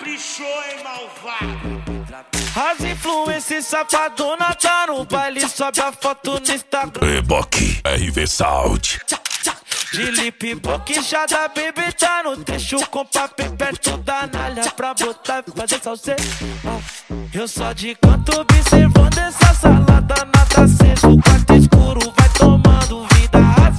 caprichou, hein, malvado? As influências safadona tá no baile, sobe a foto no Instagram. Reboque, RV Sound. De lip boquejada, baby, tá no trecho com papel perto da nalha pra botar e fazer salseiro. Eu só de canto observando essa salada, nada aceso. O quarto escuro vai tomando vida.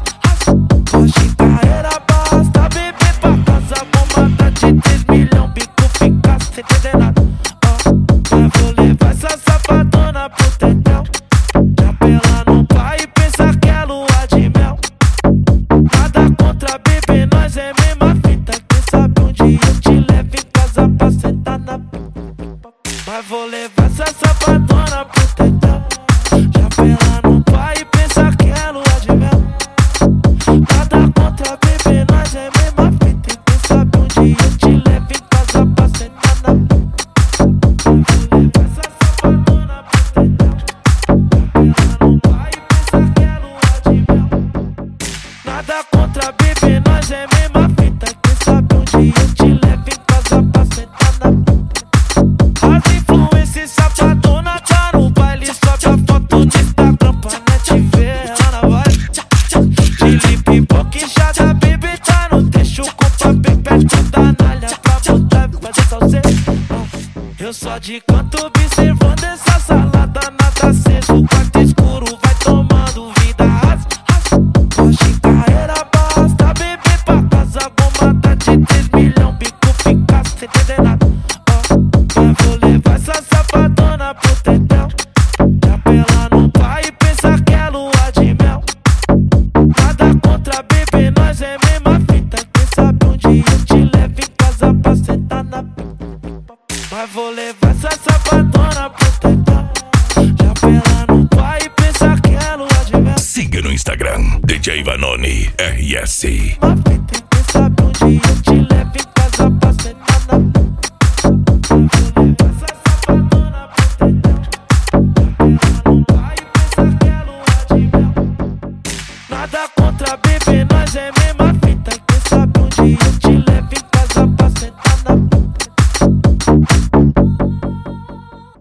Hoje carreira basta, bebê pra casa com mata de 3 milhões, bico fica sem entender nada. Eu vou levar essa safadona pro tetão. Já pela no pai e pensa que é lua de mel. Nada contra bebê, nós é mesma fita. Quem sabe um dia eu te levo em casa pra sentar na pipa. Mas vou levar essa safadona pro tetão. Já pela no pai e pensa que é lua de mel. Nada contra bebê, nós é mesma fita. Quem sabe um dia eu te levo em casa pra sentar na pipa. Vou levar essa safadona pro tetão. Já pela no pai e pensa que é lua de mel. Nada contra bebê, nós é mesma fita. Quem sabe um dia eu te levo em casa pra sentar na pipa. As influências safadona tá no baile, sobe a foto no Instagram pra net ver ela na vibe. De lip boquejada, bebê, tá no trecho com papel perto da nalha pra botar e fazer salseiro. Eu só de canto observando essa salada, nada aceso. O quarto escuro vai tomando vida. Hoje carreira basta, bebê pra casa com mata de 3 milhões, bico fica sem entender nada. Eu vou levar essa safadona pro tetão. Já pela no pai e pensa que é lua de mel. Nada contra bebê, nós é mesma fita. Quem sabe um dia eu te levo em casa pra sentar na pipa. Mas vou levar essa safadona pro tetão. Já pela no pai e pensa que é lua de mel. Siga no Instagram, DJ Vanoni RS. Uma fita, quem sabe um dia eu te levo em casa pra sentar na pipa. Vou levar essa safadona pro tetão. Já pela no pai e pensa que é lua de mel. Nada contra bebê, nós é